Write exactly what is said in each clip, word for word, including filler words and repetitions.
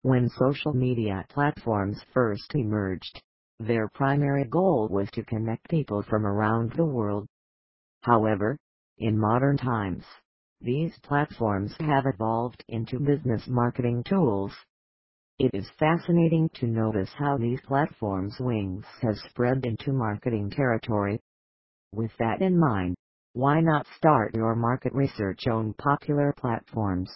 When social media platforms first emerged, their primary goal was to connect people from around the world. However, in modern times, these platforms have evolved into business marketing tools. It is fascinating to notice how these platforms' wings have spread into marketing territory. With that in mind, why not start your market research on popular platforms?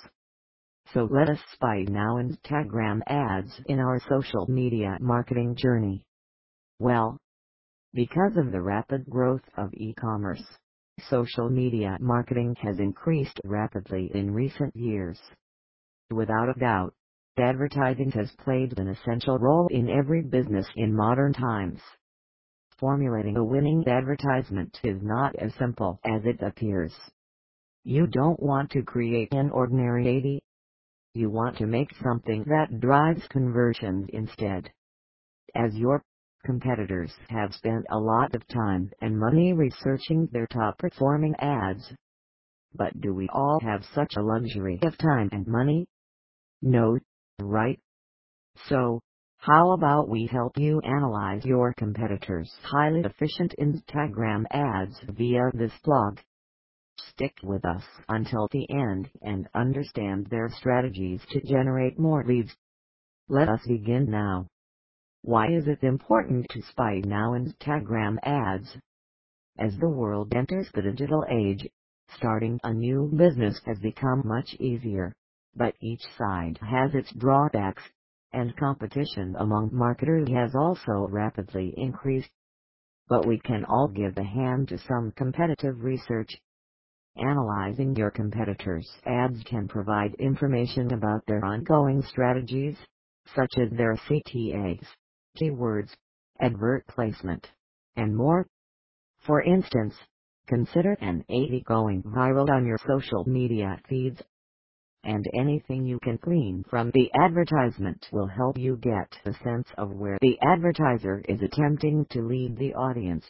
So let us spy now Instagram ads in our social media marketing journey. Well, because of the rapid growth of e-commerce, social media marketing has increased rapidly in recent years. Without a doubt, advertising has played an essential role in every business in modern times. Formulating a winning advertisement is not as simple as it appears. You don't want to create an ordinary ad. You want to make something that drives conversions instead. As your competitors have spent a lot of time and money researching their top performing ads. But do we all have such a luxury of time and money? No, right? So, how about we help you analyze your competitors' highly efficient Instagram ads via this blog? Stick with us until the end and understand their strategies to generate more leads. Let us begin now. Why is it important to spy now Instagram ads? As the world enters the digital age, starting a new business has become much easier, but each side has its drawbacks, and competition among marketers has also rapidly increased. But we can all give a hand to some competitive research. Analyzing your competitors' ads can provide information about their ongoing strategies, such as their C T As, keywords, advert placement, and more. For instance, consider an ad going viral on your social media feeds. And anything you can glean from the advertisement will help you get a sense of where the advertiser is attempting to lead the audience.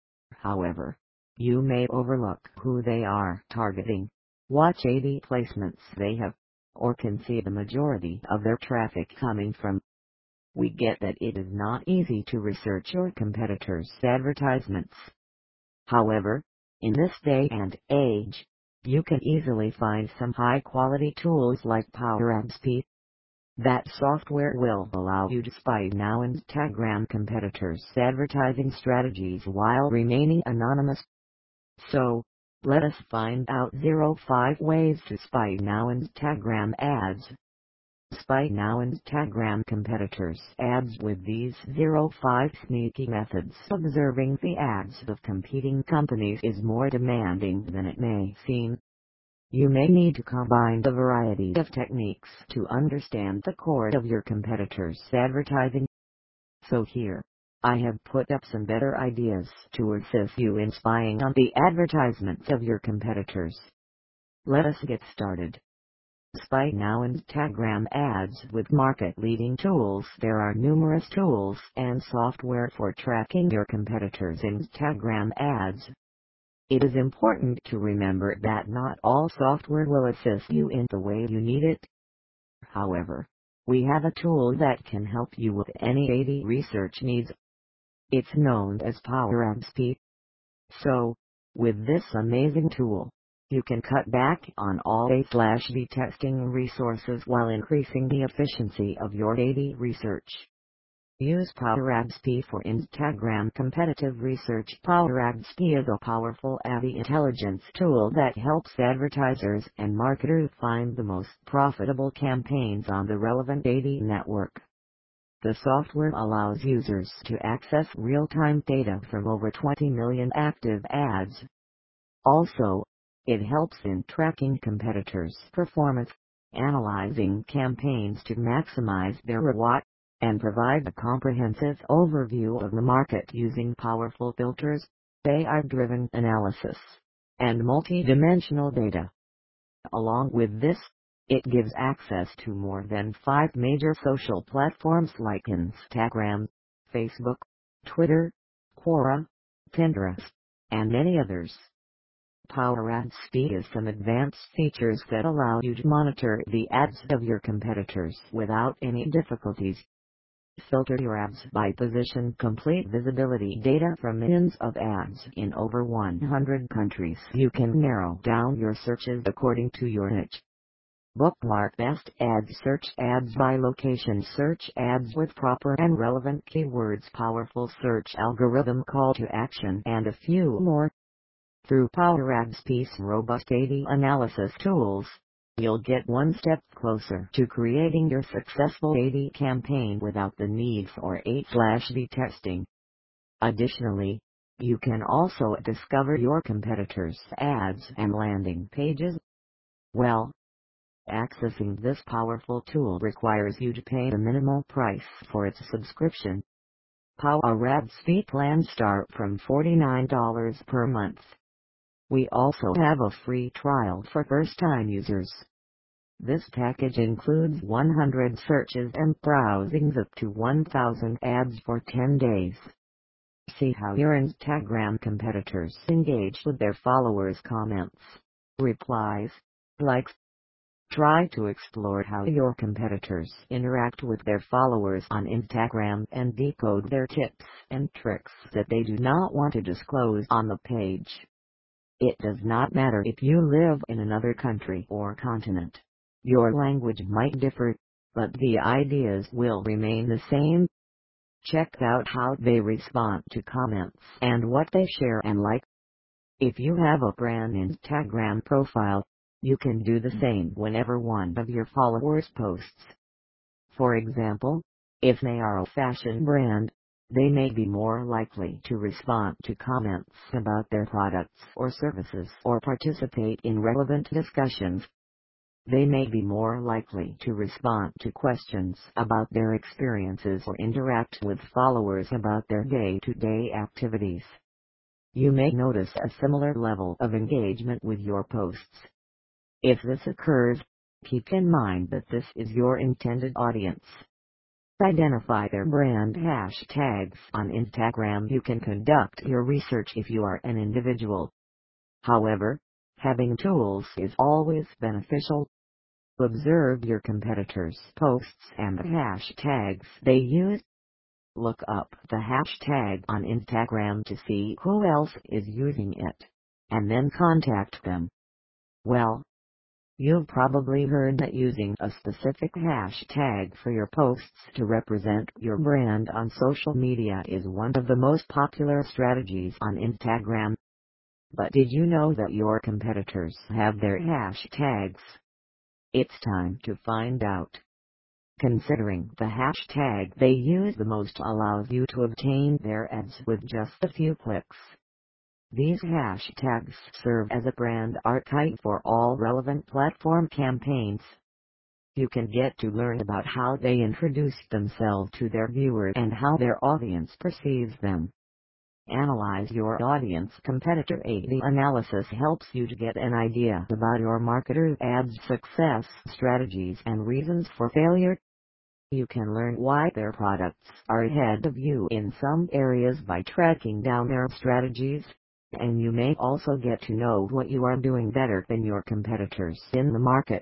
However, you may overlook who they are targeting, watch ad placements they have, or can see the majority of their traffic coming from. We get that it is not easy to research your competitors' advertisements. However, in this day and age, you can easily find some high-quality tools like PowerAdSP. That software will allow you to spy now Instagram competitors' advertising strategies while remaining anonymous. So, let us find out zero five ways to spy now Instagram ads. Spy now Instagram competitors' ads with these zero five sneaky methods. Observing the ads of competing companies is more demanding than it may seem. You may need to combine a variety of techniques to understand the core of your competitors' advertising. So here, I have put up some better ideas to assist you in spying on the advertisements of your competitors. Let us get started. Spy now Instagram ads with market-leading tools. There are numerous tools and software for tracking your competitors' Instagram ads. It is important to remember that not all software will assist you in the way you need it. However, we have a tool that can help you with any ad research needs. It's known as PowerAdSP. So, with this amazing tool, you can cut back on all A slash B testing resources while increasing the efficiency of your ad research. Use PowerAdSP for Instagram competitive research. PowerAdSP is a powerful ad intelligence tool that helps advertisers and marketers find the most profitable campaigns on the relevant ad network. The software allows users to access real-time data from over twenty million active ads. Also, it helps in tracking competitors' performance, analyzing campaigns to maximize their R O I, and provide a comprehensive overview of the market using powerful filters, A I-driven analysis, and multi-dimensional data. Along with this, it gives access to more than five major social platforms like Instagram, Facebook, Twitter, Quora, Pinterest, and many others. PowerAdSpeed has some advanced features that allow you to monitor the ads of your competitors without any difficulties. Filter your ads by position. Complete visibility data from millions of ads in over one hundred countries. You can narrow down your searches according to your niche. Bookmark best ads. Search ads by location. Search ads with proper and relevant keywords. Powerful search algorithm. Call to action and a few more. Through PowerAdSpeed's robust A D analysis tools, you'll get one step closer to creating your successful A D campaign without the need for A B testing. Additionally, you can also discover your competitors' ads and landing pages. Well, accessing this powerful tool requires you to pay the minimal price for its subscription. PowerAdSpeed plans start from forty-nine dollars per month. We also have a free trial for first-time users. This package includes one hundred searches and browsings up to one thousand ads for ten days. See how your Instagram competitors engage with their followers' comments, replies, likes. Try to explore how your competitors interact with their followers on Instagram and decode their tips and tricks that they do not want to disclose on the page. It does not matter if you live in another country or continent. Your language might differ, but the ideas will remain the same. Check out how they respond to comments and what they share and like. If you have a brand Instagram profile, you can do the same whenever one of your followers posts. For example, if they are a fashion brand, they may be more likely to respond to comments about their products or services or participate in relevant discussions. They may be more likely to respond to questions about their experiences or interact with followers about their day-to-day activities. You may notice a similar level of engagement with your posts. If this occurs, keep in mind that this is your intended audience. Identify their brand hashtags on Instagram. You can conduct your research if you are an individual. However, having tools is always beneficial. Observe your competitors' posts and the hashtags they use. Look up the hashtag on Instagram to see who else is using it, and then contact them. Well, you've probably heard that using a specific hashtag for your posts to represent your brand on social media is one of the most popular strategies on Instagram. But did you know that your competitors have their hashtags? It's time to find out. Considering the hashtag they use the most allows you to obtain their ads with just a few clicks. These hashtags serve as a brand archetype for all relevant platform campaigns. You can get to learn about how they introduce themselves to their viewers and how their audience perceives them. Analyze your audience. Competitor A D analysis helps you to get an idea about your marketer's ads success strategies and reasons for failure. You can learn why their products are ahead of you in some areas by tracking down their strategies. And you may also get to know what you are doing better than your competitors in the market.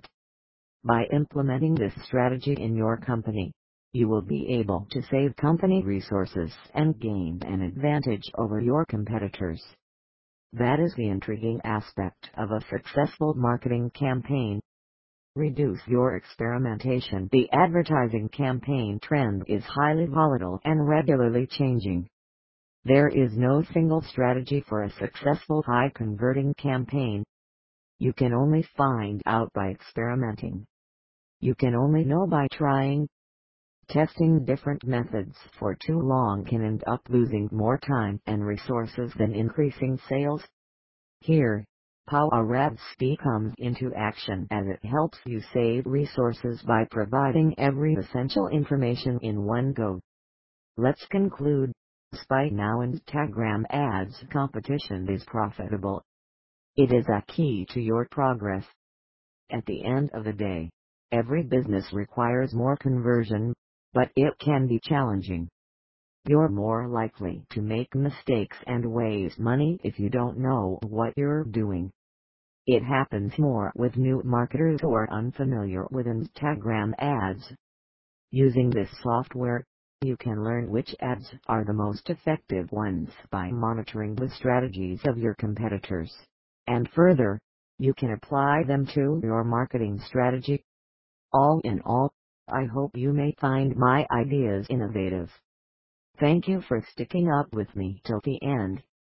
By implementing this strategy in your company, you will be able to save company resources and gain an advantage over your competitors. That is the intriguing aspect of a successful marketing campaign. Reduce your experimentation. The advertising campaign trend is highly volatile and regularly changing. There is no single strategy for a successful high-converting campaign. You can only find out by experimenting. You can only know by trying. Testing different methods for too long can end up losing more time and resources than increasing sales. Here, PowerAdSpeed comes into action as it helps you save resources by providing every essential information in one go. Let's conclude. Despite now Instagram ads competition is profitable, it is a key to your progress. At the end of the day, every business requires more conversion, but it can be challenging. You're more likely to make mistakes and waste money if you don't know what you're doing. It happens more with new marketers who are unfamiliar with Instagram ads. Using this software, you can learn which ads are the most effective ones by monitoring the strategies of your competitors. And further, you can apply them to your marketing strategy. All in all, I hope you may find my ideas innovative. Thank you for sticking up with me till the end.